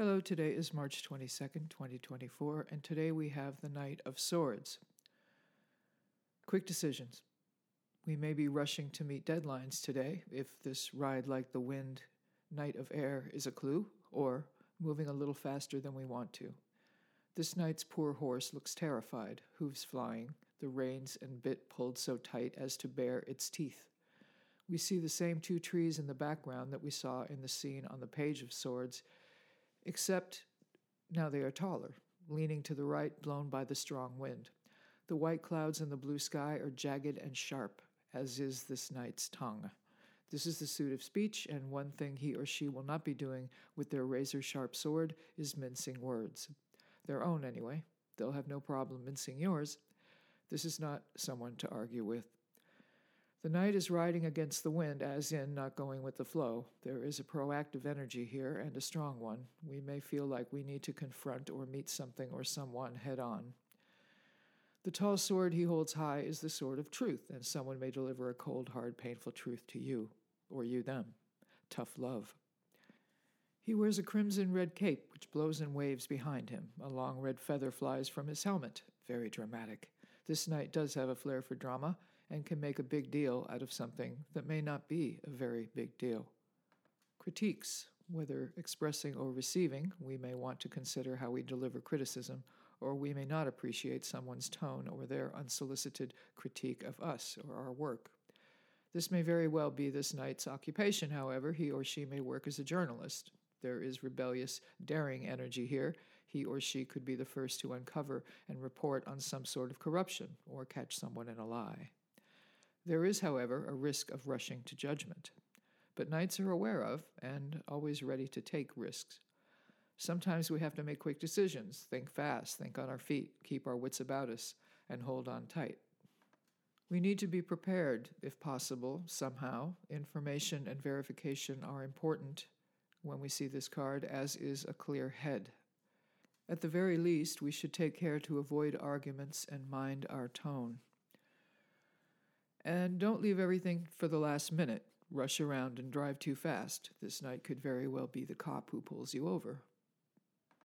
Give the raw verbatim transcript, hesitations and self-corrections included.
Hello, today is March twenty-second, twenty twenty-four, and today we have the Knight of Swords. Quick decisions. We may be rushing to meet deadlines today if this ride like the wind, Knight of Air, is a clue, or moving a little faster than we want to. This knight's poor horse looks terrified, hooves flying, the reins and bit pulled so tight as to bare its teeth. We see the same two trees in the background that we saw in the scene on the page of swords, except now they are taller, leaning to the right, blown by the strong wind. The white clouds in the blue sky are jagged and sharp, as is this knight's tongue. This is the suit of speech, and one thing he or she will not be doing with their razor-sharp sword is mincing words. Their own, anyway. They'll have no problem mincing yours. This is not someone to argue with. The knight is riding against the wind, as in not going with the flow. There is a proactive energy here, and a strong one. We may feel like we need to confront or meet something or someone head-on. The tall sword he holds high is the sword of truth, and someone may deliver a cold, hard, painful truth to you, or you them. Tough love. He wears a crimson-red cape, which blows in waves behind him. A long red feather flies from his helmet. Very dramatic. This knight does have a flair for drama, and can make a big deal out of something that may not be a very big deal. Critiques. Whether expressing or receiving, we may want to consider how we deliver criticism, or we may not appreciate someone's tone or their unsolicited critique of us or our work. This may very well be this knight's occupation, however. He or she may work as a journalist. There is rebellious, daring energy here. He or she could be the first to uncover and report on some sort of corruption or catch someone in a lie. There is, however, a risk of rushing to judgment. But knights are aware of and always ready to take risks. Sometimes we have to make quick decisions, think fast, think on our feet, keep our wits about us, and hold on tight. We need to be prepared, if possible, somehow. Information and verification are important when we see this card, as is a clear head. At the very least, we should take care to avoid arguments and mind our tone. And don't leave everything for the last minute. Rush around and drive too fast. This knight could very well be the cop who pulls you over.